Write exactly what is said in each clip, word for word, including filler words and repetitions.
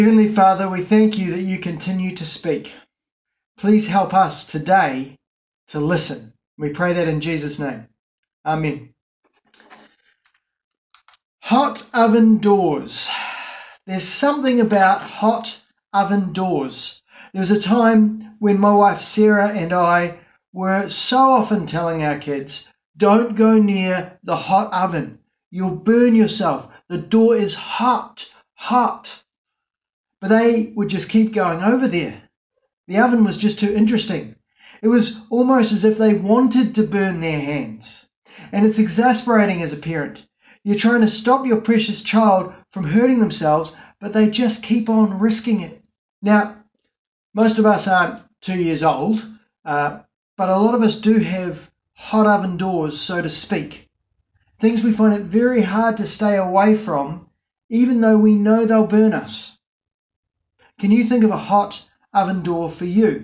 Heavenly Father, we thank you that you continue to speak. Please help us today to listen. We pray that in Jesus' name. Amen. Hot oven doors. There's something about hot oven doors. There was a time when my wife Sarah and I were so often telling our kids, don't go near the hot oven. You'll burn yourself. The door is hot, hot. But they would just keep going over there. The oven was just too interesting. It was almost as if they wanted to burn their hands. And it's exasperating as a parent. You're trying to stop your precious child from hurting themselves, but they just keep on risking it. Now, most of us aren't two years old, uh, but a lot of us do have hot oven doors, so to speak. Things we find it very hard to stay away from, even though we know they'll burn us. Can you think of a hot oven door for you?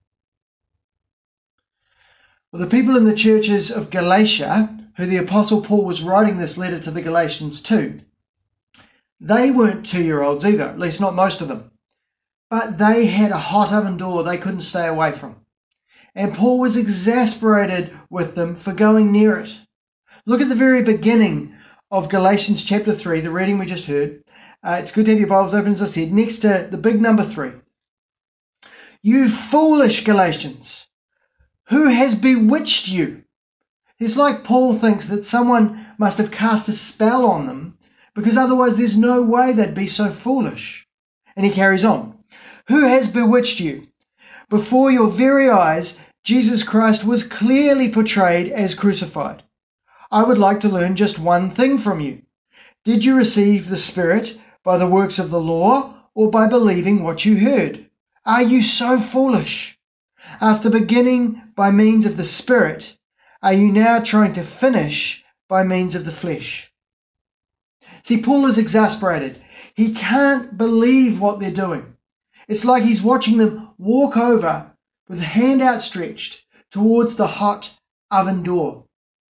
Well, the people in the churches of Galatia, who the Apostle Paul was writing this letter to the Galatians to, they weren't two-year-olds either, at least not most of them. But they had a hot oven door they couldn't stay away from. And Paul was exasperated with them for going near it. Look at the very beginning of Galatians chapter three, the reading we just heard. Uh, it's good to have your Bibles open, as I said, next to the big number three. You foolish Galatians, who has bewitched you? It's like Paul thinks that someone must have cast a spell on them, because otherwise there's no way they'd be so foolish. And he carries on. Who has bewitched you? Before your very eyes, Jesus Christ was clearly portrayed as crucified. I would like to learn just one thing from you. Did you receive the Spirit by the works of the law or by believing what you heard? Are you so foolish? After beginning by means of the Spirit, are you now trying to finish by means of the flesh? See, Paul is exasperated. He can't believe what they're doing. It's like he's watching them walk over with a hand outstretched towards the hot oven door.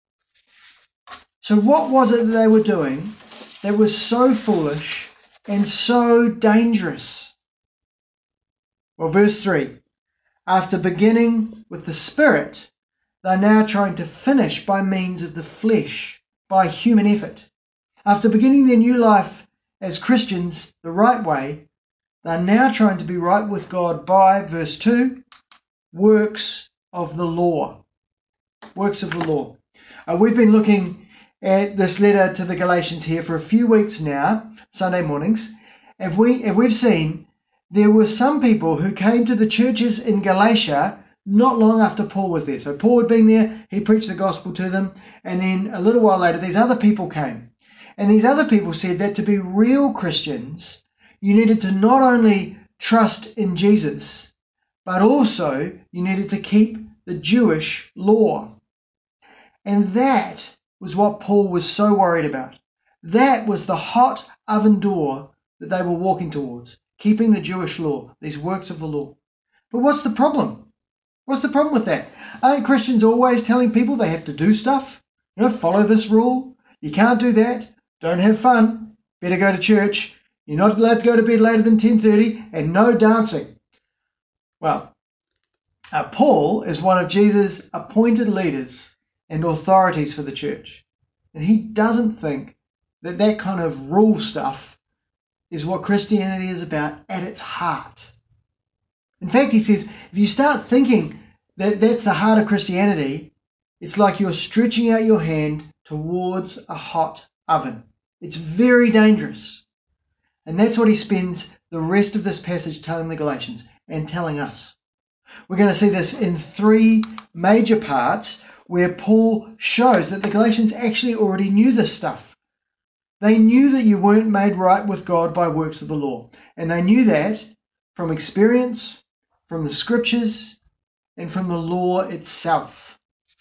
So what was it that they were doing that was so foolish and so dangerous? Well, verse three. After beginning with the Spirit, they're now trying to finish by means of the flesh, by human effort. After beginning their new life as Christians the right way, they're now trying to be right with God by, verse two, works of the law. Works of the law. Uh, we've been looking at this letter to the Galatians here for a few weeks now, Sunday mornings, and, we, and we've seen there were some people who came to the churches in Galatia not long after Paul was there. So Paul had been there, he preached the gospel to them, and then a little while later these other people came. And these other people said that to be real Christians, you needed to not only trust in Jesus, but also you needed to keep the Jewish law. And that was what Paul was so worried about. That was the hot oven door that they were walking towards, keeping the Jewish law, these works of the law. But what's the problem? What's the problem with that? Aren't Christians always telling people they have to do stuff? You know, follow this rule. You can't do that. Don't have fun. Better go to church. You're not allowed to go to bed later than ten thirty, and no dancing. Well, uh, Paul is one of Jesus' appointed leaders and authorities for the church. And he doesn't think that that kind of rule stuff is what Christianity is about at its heart. In fact, he says, if you start thinking that that's the heart of Christianity, it's like you're stretching out your hand towards a hot oven. It's very dangerous. And that's what he spends the rest of this passage telling the Galatians and telling us. We're going to see this in three major parts where Paul shows that the Galatians actually already knew this stuff. They knew that you weren't made right with God by works of the law. And they knew that from experience, from the scriptures, and from the law itself.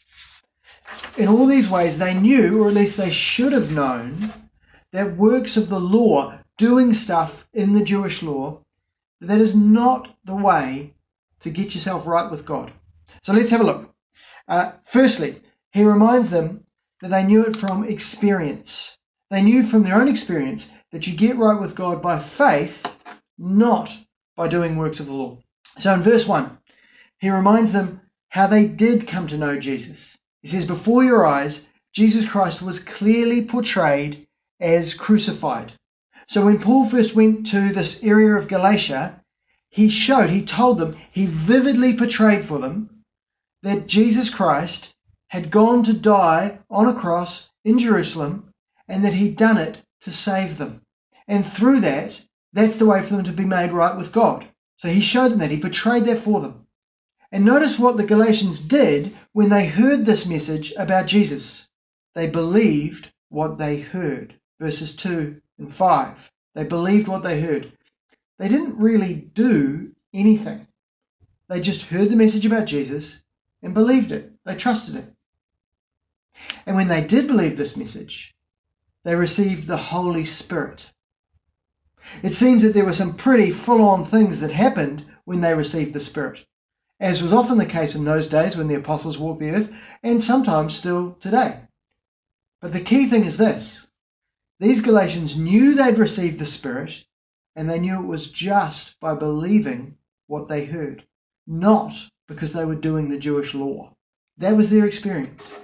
In all these ways, they knew, or at least they should have known, that works of the law, doing stuff in the Jewish law, that is not the way to get yourself right with God. So let's have a look. Uh, firstly, he reminds them that they knew it from experience. They knew from their own experience that you get right with God by faith, not by doing works of the law. So in verse one, he reminds them how they did come to know Jesus. He says, before your eyes, Jesus Christ was clearly portrayed as crucified. So when Paul first went to this area of Galatia, he showed, he told them, he vividly portrayed for them that Jesus Christ had gone to die on a cross in Jerusalem and that he'd done it to save them. And through that, that's the way for them to be made right with God. So he showed them that, he portrayed that for them. And notice what the Galatians did when they heard this message about Jesus. They believed what they heard. Verses two and five. They believed what they heard. They didn't really do anything. They just heard the message about Jesus and believed it. They trusted it. And when they did believe this message, they received the Holy Spirit. It seems that there were some pretty full-on things that happened when they received the Spirit, as was often the case in those days when the apostles walked the earth, and sometimes still today. But the key thing is this. These Galatians knew they'd received the Spirit, and they knew it was just by believing what they heard, not because they were doing the Jewish law. That was their experience.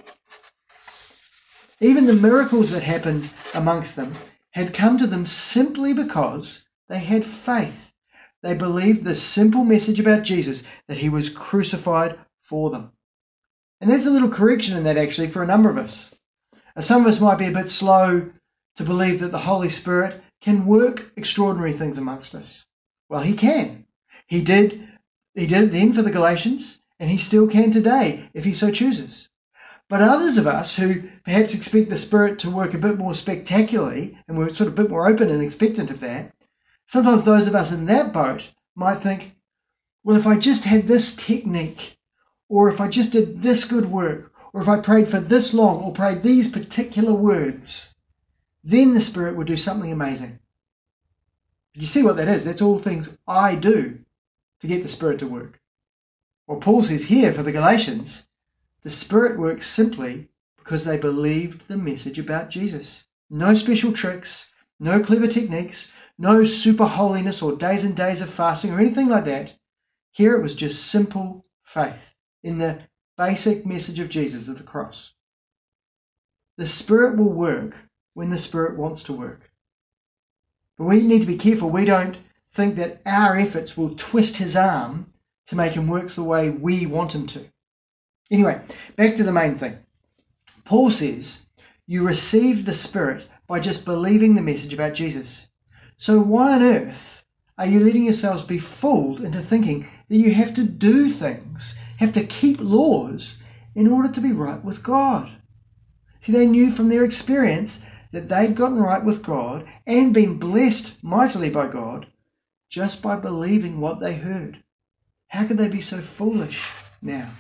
Even the miracles that happened amongst them had come to them simply because they had faith. They believed the simple message about Jesus, that he was crucified for them. And there's a little correction in that actually for a number of us. Some of us might be a bit slow to believe that the Holy Spirit can work extraordinary things amongst us. Well, he can. He did, he did it then for the Galatians, and he still can today if he so chooses. But others of us who perhaps expect the Spirit to work a bit more spectacularly, and we're sort of a bit more open and expectant of that, sometimes those of us in that boat might think, well, if I just had this technique, or if I just did this good work, or if I prayed for this long, or prayed these particular words, then the Spirit would do something amazing. You see what that is? That's all things I do to get the Spirit to work. What Paul says here for the Galatians, the Spirit works simply because they believed the message about Jesus. No special tricks, no clever techniques, no super holiness or days and days of fasting or anything like that. Here it was just simple faith in the basic message of Jesus at the cross. The Spirit will work when the Spirit wants to work. But we need to be careful we don't think that our efforts will twist his arm to make him work the way we want him to. Anyway, back to the main thing. Paul says, you received the Spirit by just believing the message about Jesus. So why on earth are you letting yourselves be fooled into thinking that you have to do things, have to keep laws in order to be right with God? See, they knew from their experience that they'd gotten right with God and been blessed mightily by God just by believing what they heard. How could they be so foolish now?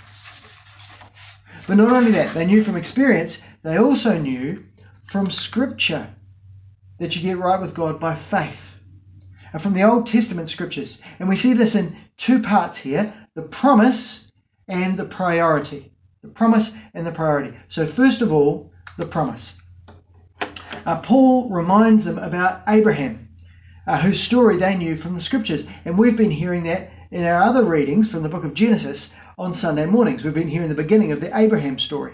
But not only that, they knew from experience, they also knew from Scripture that you get right with God by faith. And from the Old Testament Scriptures. And we see this in two parts here, the promise and the priority. The promise and the priority. So first of all, the promise. Uh, Paul reminds them about Abraham, uh, whose story they knew from the Scriptures. And we've been hearing that in our other readings from the book of Genesis on Sunday mornings. We've been hearing the beginning of the Abraham story.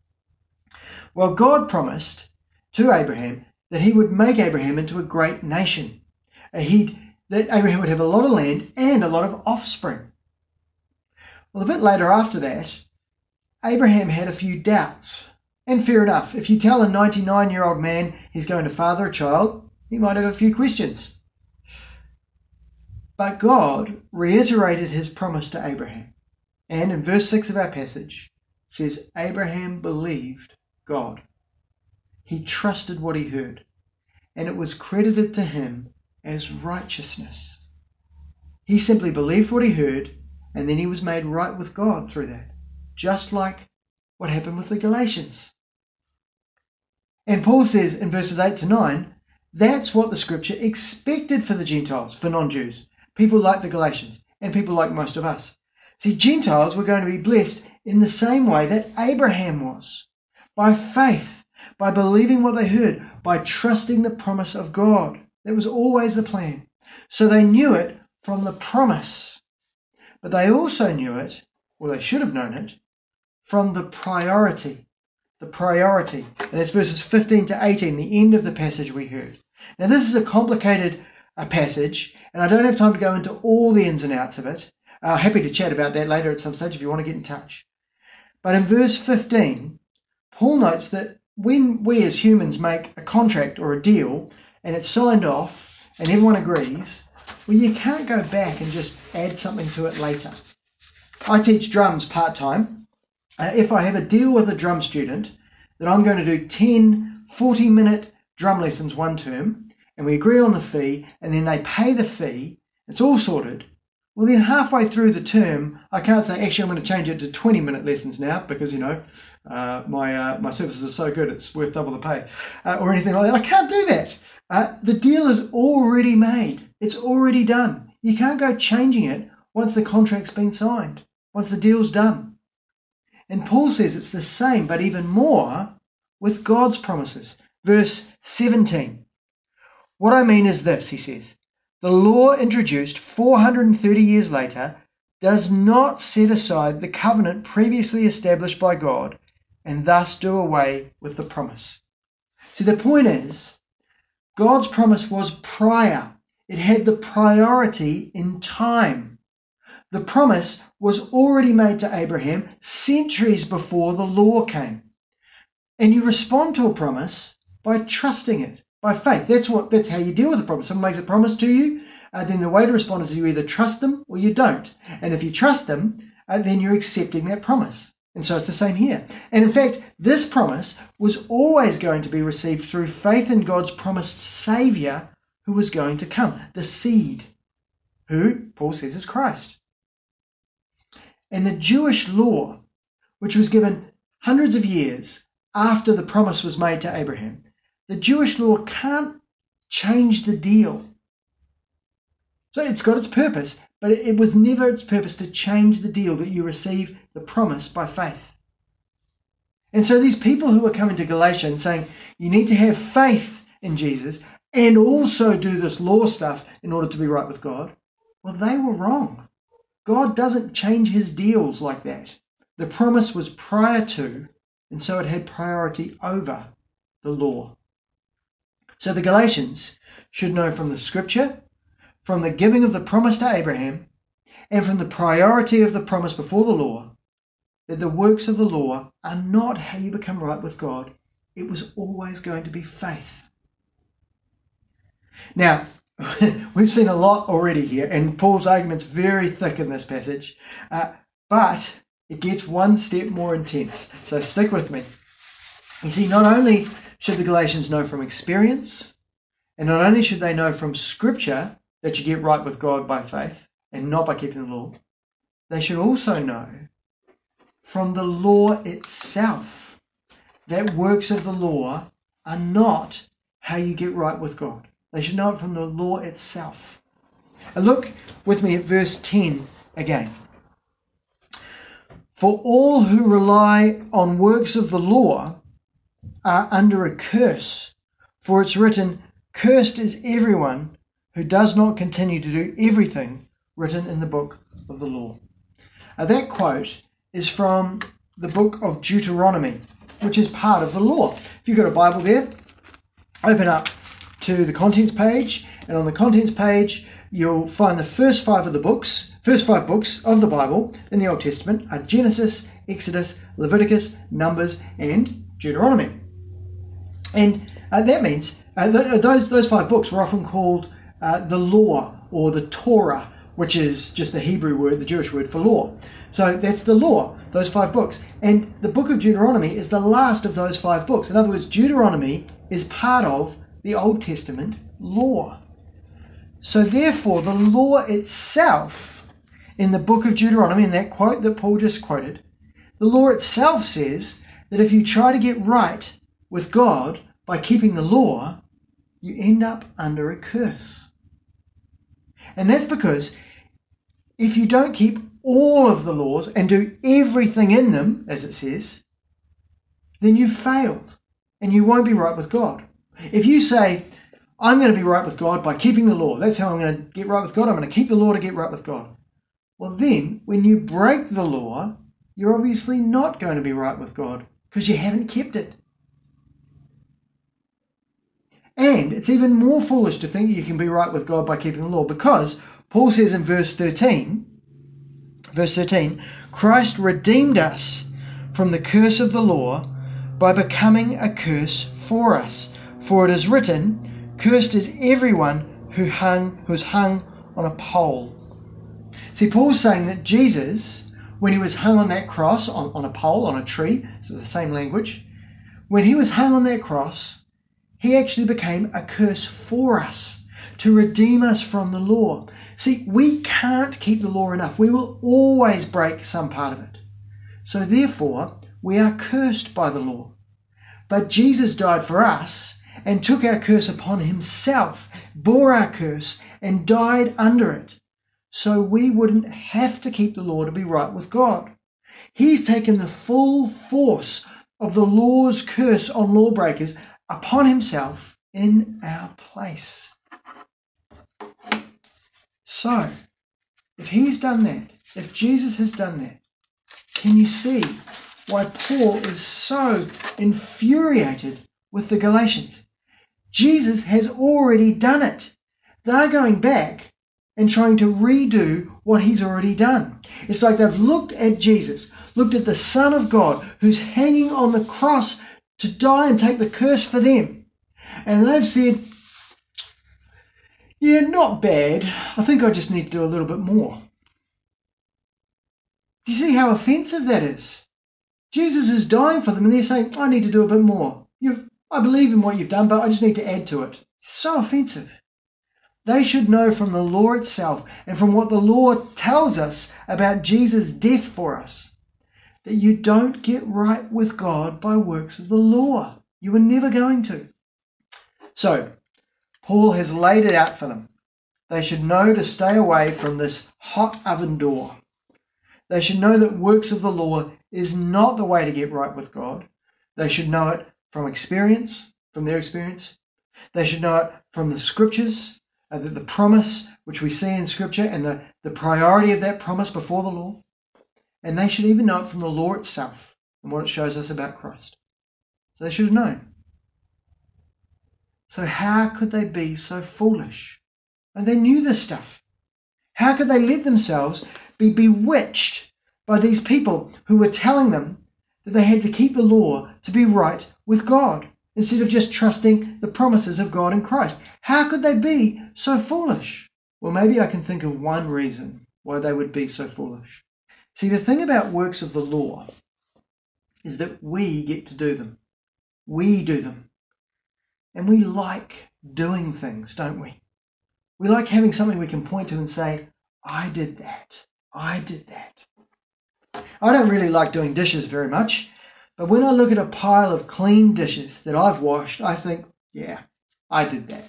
Well, God promised to Abraham that he would make Abraham into a great nation. Uh, he'd, that Abraham would have a lot of land and a lot of offspring. Well, a bit later after that, Abraham had a few doubts. And fair enough, if you tell a ninety-nine-year-old man he's going to father a child, he might have a few questions. But God reiterated his promise to Abraham. And in verse six of our passage, it says, Abraham believed God. He trusted what he heard, and it was credited to him as righteousness. He simply believed what he heard, and then he was made right with God through that, just like what happened with the Galatians. And Paul says in verses eight to nine, that's what the Scripture expected for the Gentiles, for non-Jews, people like the Galatians, and people like most of us. See, Gentiles were going to be blessed in the same way that Abraham was, by faith, by believing what they heard, by trusting the promise of God. That was always the plan. So they knew it from the promise. But they also knew it, or they should have known it, from the priority. The priority. And that's verses fifteen to eighteen, the end of the passage we heard. Now this is a complicated uh, passage, and I don't have time to go into all the ins and outs of it. Uh, happy to chat about that later at some stage if you want to get in touch. But in verse fifteen, Paul notes that when we as humans make a contract or a deal and it's signed off and everyone agrees, well, you can't go back and just add something to it later. I teach drums part-time. Uh, if I have a deal with a drum student that I'm going to do ten forty-minute drum lessons one term, and we agree on the fee, and then they pay the fee, it's all sorted, well then halfway through the term, I can't say, actually I'm going to change it to twenty minute lessons now because, you know, uh, my uh, my services are so good it's worth double the pay, uh, or anything like that. I can't do that. Uh, the deal is already made. It's already done. You can't go changing it once the contract's been signed, once the deal's done. And Paul says it's the same, but even more with God's promises. Verse seventeen. What I mean is this, he says. The law introduced four hundred thirty years later does not set aside the covenant previously established by God and thus do away with the promise. See, the point is, God's promise was prior. It had the priority in time. The promise was already made to Abraham centuries before the law came. And you respond to a promise by trusting it, by faith. That's what. That's how you deal with a promise. Someone makes a promise to you, uh, then the way to respond is you either trust them or you don't. And if you trust them, uh, then you're accepting that promise. And so it's the same here. And in fact, this promise was always going to be received through faith in God's promised Saviour who was going to come, the seed, who Paul says is Christ. And the Jewish law, which was given hundreds of years after the promise was made to Abraham, the Jewish law can't change the deal. So it's got its purpose, but it was never its purpose to change the deal that you receive the promise by faith. And so these people who are coming to Galatia and saying you need to have faith in Jesus and also do this law stuff in order to be right with God, well, they were wrong. God doesn't change his deals like that. The promise was prior to, and so it had priority over the law. So the Galatians should know from the scripture, from the giving of the promise to Abraham, and from the priority of the promise before the law, that the works of the law are not how you become right with God. It was always going to be faith. Now, we've seen a lot already here, and Paul's argument's very thick in this passage, uh, but it gets one step more intense. So stick with me. You see, not only should the Galatians know from experience, and not only should they know from Scripture that you get right with God by faith and not by keeping the law, they should also know from the law itself that works of the law are not how you get right with God. They should know it from the law itself. And look with me at verse ten again. For all who rely on works of the law are under a curse, for it's written, cursed is everyone who does not continue to do everything written in the book of the law. Now, that quote is from the book of Deuteronomy, which is part of the law. If you've got a Bible there, open up to the contents page, and on the contents page you'll find the first five of the books, first five books of the Bible in the Old Testament are Genesis, Exodus, Leviticus, Numbers, and Deuteronomy. And uh, that means uh, th- those those five books were often called uh, the law or the Torah, which is just the Hebrew word, the Jewish word for law. So that's the law, those five books. And the book of Deuteronomy is the last of those five books. In other words, Deuteronomy is part of the Old Testament law. So therefore, the law itself in the book of Deuteronomy, in that quote that Paul just quoted, the law itself says that if you try to get right with God by keeping the law, you end up under a curse. And that's because if you don't keep all of the laws and do everything in them, as it says, then you've failed and you won't be right with God. If you say, I'm going to be right with God by keeping the law. That's how I'm going to get right with God. I'm going to keep the law to get right with God. Well, then, when you break the law, you're obviously not going to be right with God because you haven't kept it. And it's even more foolish to think you can be right with God by keeping the law, because Paul says in verse thirteen, verse thirteen, Christ redeemed us from the curse of the law by becoming a curse for us. For it is written, cursed is everyone who hung, who is hung on a pole. See, Paul's saying that Jesus, when he was hung on that cross, on, on a pole, on a tree, so the same language, when he was hung on that cross, he actually became a curse for us to redeem us from the law. See, we can't keep the law enough. We will always break some part of it. So therefore, we are cursed by the law. But Jesus died for us and took our curse upon himself, bore our curse and died under it, so we wouldn't have to keep the law to be right with God. He's taken the full force of the law's curse on lawbreakers upon himself in our place. So, if he's done that, if Jesus has done that, can you see why Paul is so infuriated with the Galatians? Jesus has already done it. They're going back and trying to redo what he's already done. It's like they've looked at Jesus, looked at the Son of God who's hanging on the cross to die and take the curse for them. And they've said, yeah, not bad. I think I just need to do a little bit more. Do you see how offensive that is? Jesus is dying for them and they're saying, I need to do a bit more. You've, I believe in what you've done, but I just need to add to it. It's so offensive. They should know from the law itself and from what the law tells us about Jesus' death for us, that you don't get right with God by works of the law. You were never going to. So, Paul has laid it out for them. They should know to stay away from this hot oven door. They should know that works of the law is not the way to get right with God. They should know it from experience, from their experience. They should know it from the scriptures, uh, the, the promise which we see in scripture and the, the priority of that promise before the law. And they should even know it from the law itself and what it shows us about Christ. So they should have known. So how could they be so foolish? And they knew this stuff. How could they let themselves be bewitched by these people who were telling them that they had to keep the law to be right with God, instead of just trusting the promises of God in Christ? How could they be so foolish? Well, maybe I can think of one reason why they would be so foolish. See, the thing about works of the law is that we get to do them. We do them. And we like doing things, don't we? We like having something we can point to and say, I did that. I did that. I don't really like doing dishes very much, but when I look at a pile of clean dishes that I've washed, I think, yeah, I did that.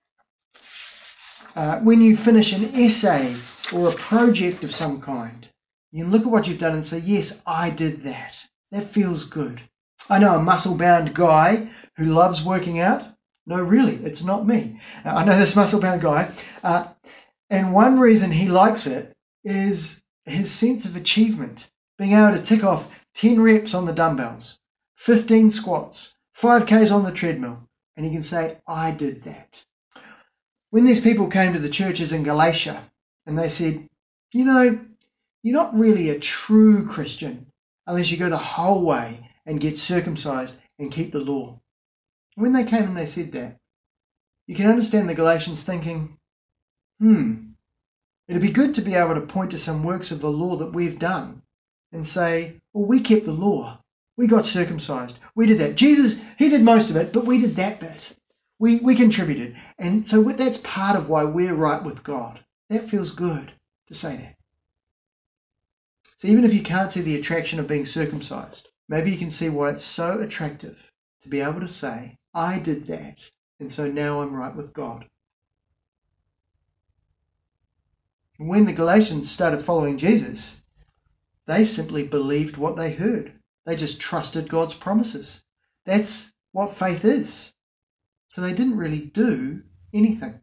Uh, when you finish an essay or a project of some kind, you can look at what you've done and say, yes, I did that. That feels good. I know a muscle-bound guy who loves working out. No, really, it's not me. Uh, I know this muscle-bound guy. Uh, and one reason he likes it is his sense of achievement. Being able to tick off ten reps on the dumbbells, fifteen squats, five Ks on the treadmill. And he can say, I did that. When these people came to the churches in Galatia and they said, you know, you're not really a true Christian unless you go the whole way and get circumcised and keep the law. When they came and they said that, you can understand the Galatians thinking, hmm, it'd be good to be able to point to some works of the law that we've done and say, well, we kept the law. We got circumcised. We did that. Jesus, he did most of it, but we did that bit. We, we contributed. And so that's part of why we're right with God. That feels good to say that. So even if you can't see the attraction of being circumcised, maybe you can see why it's so attractive to be able to say, I did that, and so now I'm right with God. And when the Galatians started following Jesus, they simply believed what they heard. They just trusted God's promises. That's what faith is. So they didn't really do anything.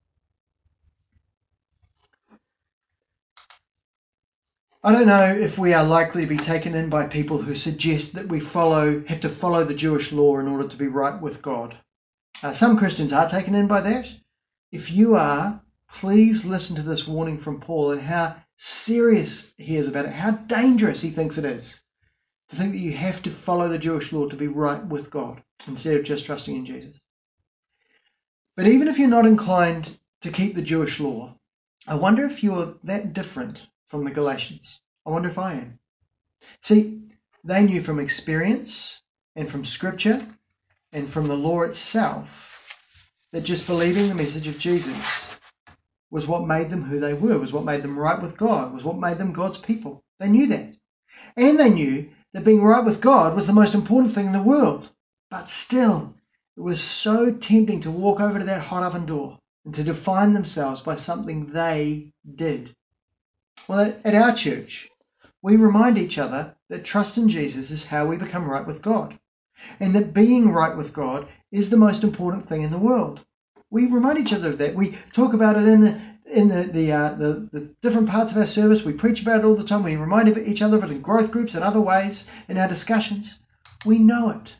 I don't know if we are likely to be taken in by people who suggest that we follow have to follow the Jewish law in order to be right with God. Uh, some Christians are taken in by that. If you are, please listen to this warning from Paul and how serious he is about it, how dangerous he thinks it is to think that you have to follow the Jewish law to be right with God instead of just trusting in Jesus. But even if you're not inclined to keep the Jewish law, I wonder if you're that different from the Galatians. I wonder if I am. See, they knew from experience and from Scripture and from the law itself that just believing the message of Jesus was what made them who they were, was what made them right with God, was what made them God's people. They knew that. And they knew that being right with God was the most important thing in the world. But still, it was so tempting to walk over to that hot oven door and to define themselves by something they did. Well, at our church, we remind each other that trust in Jesus is how we become right with God, and that being right with God is the most important thing in the world. We remind each other of that. We talk about it in the in the the, uh, the the different parts of our service. We preach about it all the time. We remind each other of it in growth groups and other ways in our discussions. We know it.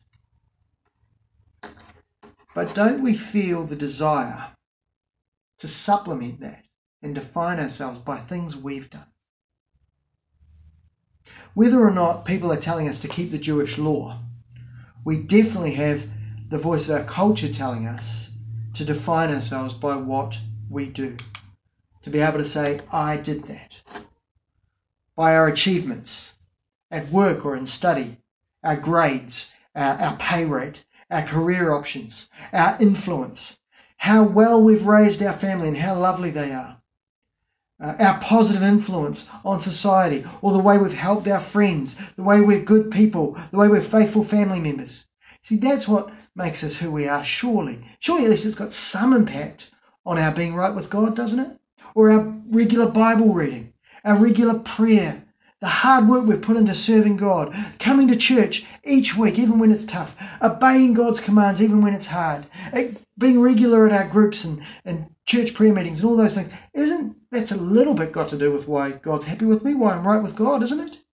But don't we feel the desire to supplement that and define ourselves by things we've done? Whether or not people are telling us to keep the Jewish law, we definitely have the voice of our culture telling us to define ourselves by what we do. To be able to say, I did that. By our achievements at work or in study, our grades, our, our pay rate, our career options, our influence, how well we've raised our family and how lovely they are, uh, our positive influence on society, or the way we've helped our friends, the way we're good people, the way we're faithful family members. See, that's what makes us who we are, surely. Surely at least it's got some impact on our being right with God, doesn't it? Or our regular Bible reading, our regular prayer, the hard work we've put into serving God, coming to church each week, even when it's tough, obeying God's commands, even when it's hard, being regular at our groups and, and church prayer meetings and all those things. Isn't that's a little bit got to do with why God's happy with me, why I'm right with God, isn't it?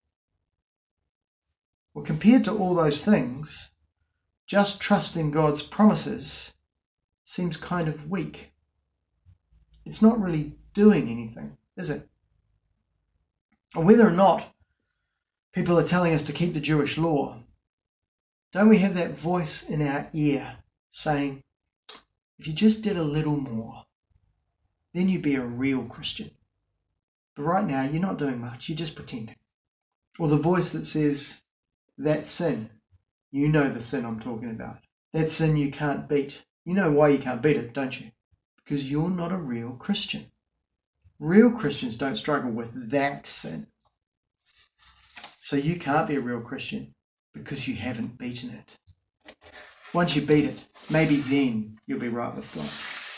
Well, compared to all those things, just trusting God's promises seems kind of weak. It's not really doing anything, is it? Or whether or not people are telling us to keep the Jewish law, don't we have that voice in our ear saying, if you just did a little more, then you'd be a real Christian. But right now, you're not doing much, you're just pretending. Or the voice that says, that sin, you know the sin I'm talking about. That sin you can't beat. You know why you can't beat it, don't you? Because you're not a real Christian. Real Christians don't struggle with that sin. So you can't be a real Christian because you haven't beaten it. Once you beat it, maybe then you'll be right with God.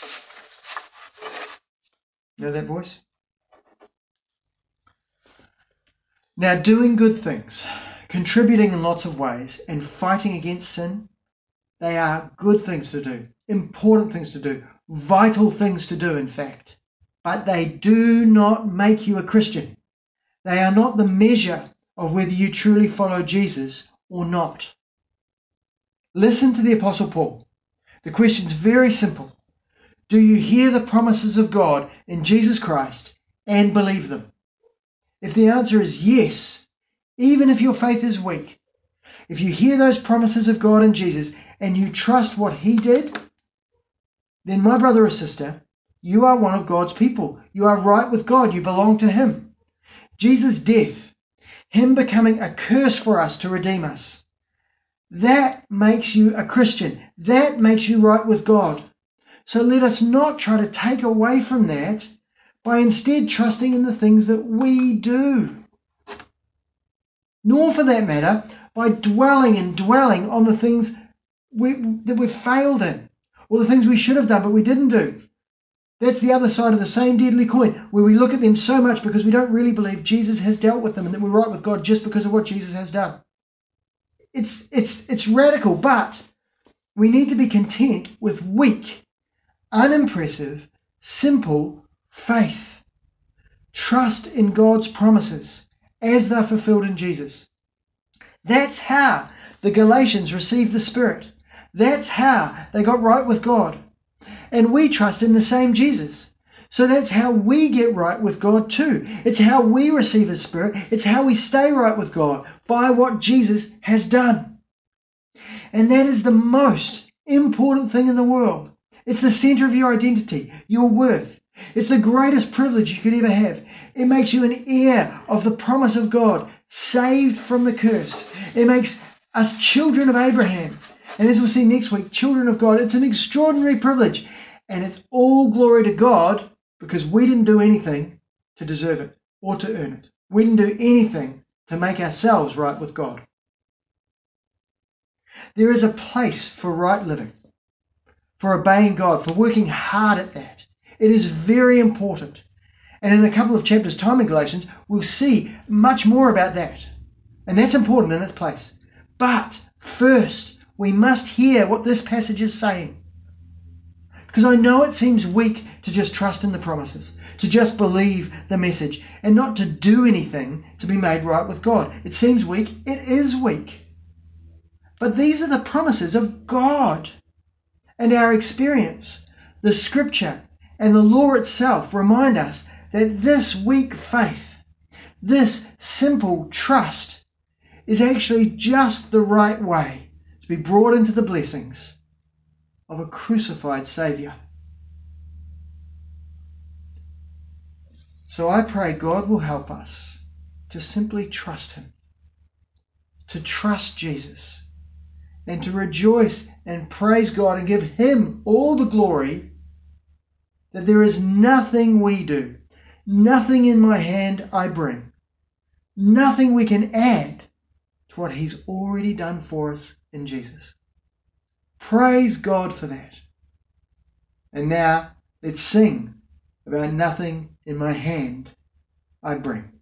Know that voice? Now, doing good things, contributing in lots of ways, and fighting against sin, they are good things to do, important things to do, vital things to do, in fact. But they do not make you a Christian. They are not the measure of whether you truly follow Jesus or not. Listen to the Apostle Paul. The question's very simple. Do you hear the promises of God in Jesus Christ and believe them? If the answer is yes, even if your faith is weak, if you hear those promises of God in Jesus and you trust what He did, then my brother or sister, you are one of God's people. You are right with God. You belong to Him. Jesus' death, Him becoming a curse for us to redeem us, that makes you a Christian. That makes you right with God. So let us not try to take away from that by instead trusting in the things that we do. Nor, for that matter, by dwelling and dwelling on the things we, that we've failed in, or the things we should have done but we didn't do. That's the other side of the same deadly coin, where we look at them so much because we don't really believe Jesus has dealt with them and that we're right with God just because of what Jesus has done. It's, it's, it's radical, but we need to be content with weak, unimpressive, simple faith. Trust in God's promises as they're fulfilled in Jesus. That's how the Galatians received the Spirit. That's how they got right with God. And we trust in the same Jesus. So that's how we get right with God too. It's how we receive His Spirit. It's how we stay right with God, by what Jesus has done. And that is the most important thing in the world. It's the center of your identity, your worth. It's the greatest privilege you could ever have. It makes you an heir of the promise of God, saved from the curse. It makes us children of Abraham. And as we'll see next week, children of God. It's an extraordinary privilege. And it's all glory to God, because we didn't do anything to deserve it or to earn it. We didn't do anything to make ourselves right with God. There is a place for right living, for obeying God, for working hard at that. It is very important. And in a couple of chapters' time in Galatians, we'll see much more about that. And that's important in its place. But first, we must hear what this passage is saying. Because I know it seems weak to just trust in the promises, to just believe the message, and not to do anything to be made right with God. It seems weak. It is weak. But these are the promises of God. And our experience, the Scripture, and the law itself remind us that this weak faith, this simple trust, is actually just the right way to be brought into the blessings of a crucified Saviour. So I pray God will help us to simply trust Him, to trust Jesus, and to rejoice and praise God and give Him all the glory that there is nothing we do, nothing in my hand I bring, nothing we can add to what He's already done for us in Jesus. Praise God for that. And now let's sing about nothing in my hand I bring.